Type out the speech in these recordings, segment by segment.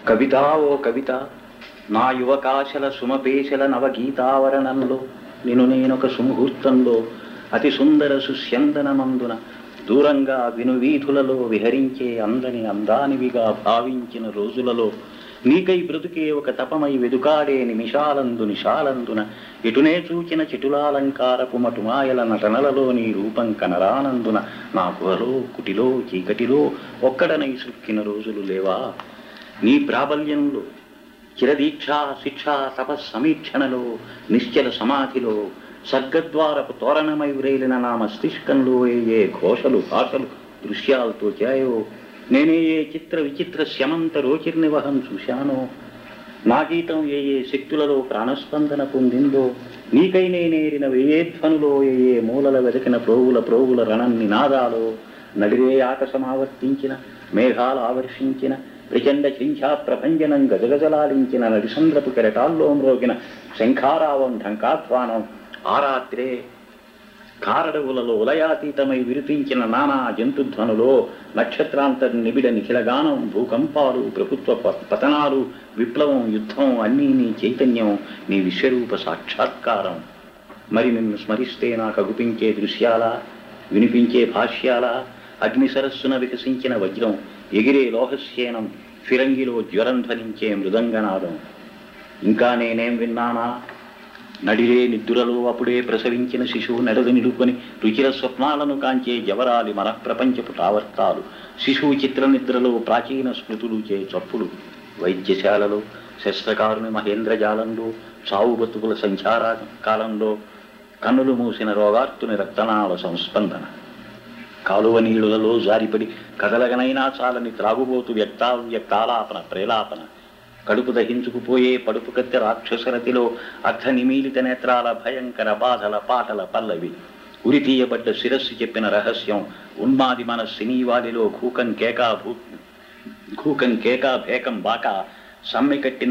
కవిత ఓ కవిత, నా యువకాశల సుమపేశల నవగీతావరణంలో నిన్ను నేనొక సుముహూర్తంలో అతి సుందర సుస్యందనమందున దూరంగా వినువీధులలో విహరించే అందని అందానివిగా భావించిన రోజులలో నీకై బ్రతుకే ఒక తపమై వెదుకాడే నిమిషాలందున ఎటునే చూచిన చెటులాలంకారపు మటుమాయల నటనలలో నీ రూపం కనరానందున నా గుహలో కుటిలో చీకటిలో ఒక్కడనై సుక్కిన రోజులు లేవా? నీ ప్రాబల్యంలో చిరదీక్షా శిక్షా తపస్సమీక్షణలో నిశ్చల సమాధిలో సర్గద్వారపు తోరణమై వ్రేలిన నా మస్తిష్కంలో ఏ ఘోషలు భాషలు దృశ్యాలతో చేయో, నేనే ఏ చిత్ర విచిత్ర శమంత రోచిర్నివహం చూశానో, నా గీతం ఏ శక్తులలో ప్రాణస్పందన పొందిందో, నీకై నేనేరిన వేయేధ్వనులో ఏ మూలల వెదకిన ప్రోగుల రణం నినాదాలో, నడిరే ఆకాశమావర్తించిన మేఘాలు ఆవర్షించిన ప్రచండ చింఛా ప్రభంజనం గజగజలాలించిన నడిసంద్రపు కెరటాల్లో మ్రోగిన శంఖారావం ఢంకాధ్వానం, ఆ రాత్రే కారడవులలో ఉలయాతీతమై విరిపించిన నానా జంతుధ్వనులో నక్షత్రాంతర్నిబిడ నిఖిలగానం, భూకంపాలు, ప్రభుత్వ పతనాలు, విప్లవం, యుద్ధం అన్నీ నీ చైతన్యం, నీ విశ్వరూప సాక్షాత్కారం. మరి నిన్ను స్మరిస్తే నాకు అగుపించే దృశ్యాల, వినిపించే భాష్యాల, అగ్ని సరస్సున వికసించిన వజ్రం, ఎగిరే లోహస్యేనం, ఫిరంగిలో జ్వరం ధ్వనించే మృదంగనాదం. ఇంకా నేనేం విన్నానా? నడిరే నిద్దురలో అప్పుడే ప్రసవించిన శిశువు నెడదు నిలుకొని రుచిర స్వప్నాలను కాంచే జవరాలి మనఃప్రపంచపు టావర్తాలు, శిశువు చిత్ర నిద్రలో ప్రాచీన స్మృతులు చే చప్పులు, వైద్యశాలలో శస్త్రకారుని మహేంద్రజాలంలో చావు బతుకుల సంచార కాలంలో కన్నులు మూసిన రోగార్తుని రక్తనాళ సంస్పందన, కాలువ నీళ్లలో జారిపడి కదలగనైనా చాలని త్రాగుబోతు వ్యక్తాలాపన ప్రేలాపన, కడుపు దహించుకుపోయే పడుపు కత్తె రాక్షసరతిలో అర్ధ నిమీలిత నేత్రాల భయంకర బాధల పాటల పల్లవి, ఉరితీయబడ్డ శిరస్సు చెప్పిన రహస్యం, ఉన్మాది మన సినీవాలిలో ఖూకం కేకా భేకం బాకా, సమ్మెకట్టిన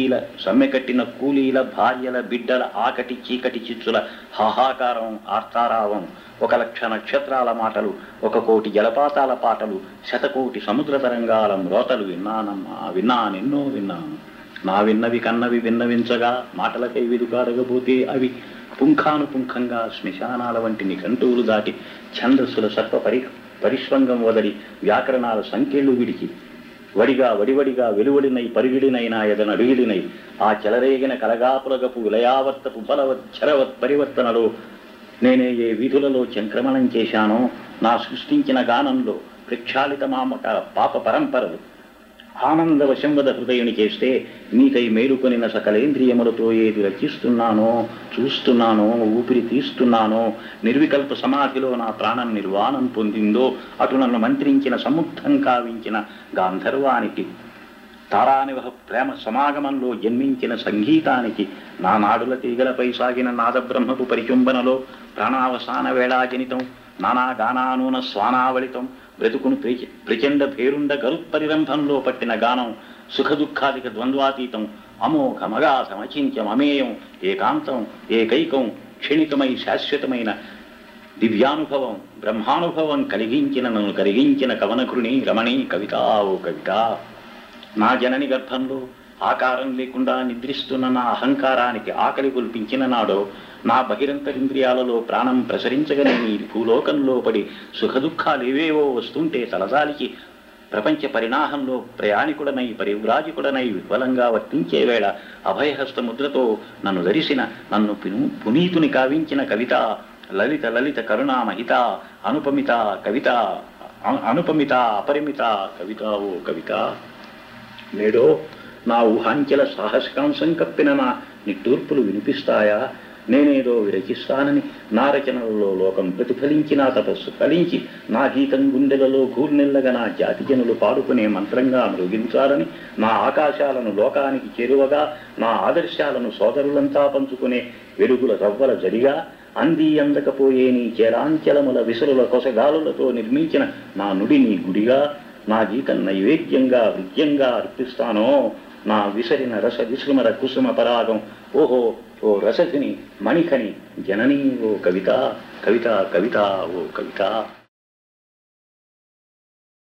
కూలీల భార్యల బిడ్డల ఆకటి చీకటి చిచ్చుల హాహాకారం ఆర్తారావం, 1,00,000 నక్షత్రాల మాటలు, 1,000,000 జలపాతాల పాటలు, 100,000,000 సముద్ర తరంగాల మ్రోతలు విన్నానమ్మా, విన్నానెన్నో విన్నాను. నా విన్నవి కన్నవి విన్నవించగా మాటలకై వెదుకాడకపోతే అవి పుంఖానుపుంఖంగా శ్మశానాల వంటి నిఘంటువులు దాటి ఛందస్సుల సర్ప పరిష్వంగం వదలి వ్యాకరణాల సంఖ్యలు విడిచి వడివడిగా వెలువడినై పరిగిడినైనా ఎదనడుగిడినై ఆ చెలరేగిన కలగాపులగపు విలయావర్తపు బలవత్ చరవత్ పరివర్తనలో నేనే ఏ వీధులలో చంక్రమణం చేశానో, నా సృష్టించిన గానంలో ప్రక్షాళిత మామక పాప పరంపరలు ఆనందవశంవద హృదయుని చేస్తే నీకై మేలుకొనిన సకలేంద్రియములతో ఏది రచిస్తున్నానో, చూస్తున్నానో, ఊపిరి తీస్తున్నానో, నిర్వికల్ప సమాధిలో నా ప్రాణం నిర్వాణం పొందిందో, అటు నన్ను మంత్రించిన సముగ్ధం కావించిన గాంధర్వానికి, తారానివహ ప్రేమ సమాగమంలో జన్మించిన సంగీతానికి, నా నాడుల తీగలపై సాగిన నాదబ్రహ్మపు పరిచుంబనలో ప్రాణావసాన వేళాజనితం, నానా గానానూన స్వానావళితం, బ్రతుకును ప్రచండ భేరుండ గరుత్పరిరంభంలో పట్టిన గానం, సుఖదుఖాదిక ద్వంద్వాతీతం, అమోఘమగాధమచింత్యం అమేయం, ఏకాంతం ఏకైకం, క్షణికమై శాశ్వతమైన దివ్యానుభవం, బ్రహ్మానుభవం కలిగించిన నన్ను కరిగించిన కవనకృణి రమణీ కవిత ఓ కవిత. నా జనని గర్భంలో ఆకారం లేకుండా నిద్రిస్తున్న నా అహంకారానికి ఆకలి కుల్పించిన నాడో, నా బహిరంతరింద్రియాలలో ప్రాణం ప్రసరించగనే నీ భూలోకంలో పడి సుఖదుఖాలేవేవో వస్తుంటే తలజాలికి ప్రపంచ పరిణాహంలో ప్రయాణికుడనై పరివ్రాజికుడనై విఫలంగా వర్తించే వేళ అభయహస్త ముద్రతో నన్ను ధరిసిన, నన్ను పునీతుని కావించిన కవిత, లలిత కరుణామహిత అనుపమిత కవిత, అనుపమిత అపరిమిత కవిత ఓ కవిత. నేడో నా ఊహాంచెల సాహసికాంశం కప్పిన నా నిట్టూర్పులు వినిపిస్తాయా? నేనేదో విరచిస్తానని నా రచనలలో లోకం ప్రతిఫలించి, నా తపస్సు ఫలించి, నా గీతం గుండెలలో గూర్నెల్లగా నా జాతి జనులు పాడుకునే మంత్రంగా మృగించాలని, నా ఆకాశాలను లోకానికి చేరువగా, నా ఆదర్శాలను సోదరులంతా పంచుకునే వెలుగుల రవ్వల జరిగా, అందకపోయే నీ చేరాంచలముల విసురుల కొసగాలులతో నిర్మించిన నా నుడిని గుడిగా, నా గీతం నైవేద్యంగా హృద్యంగా అర్పిస్తానో, నా విసరిన రస విస్మర కుసుమ పరాగం, ఓహో ఓ రసధిని మణిఖని జననీ ఓ కవిత, కవిత కవిత ఓ కవిత.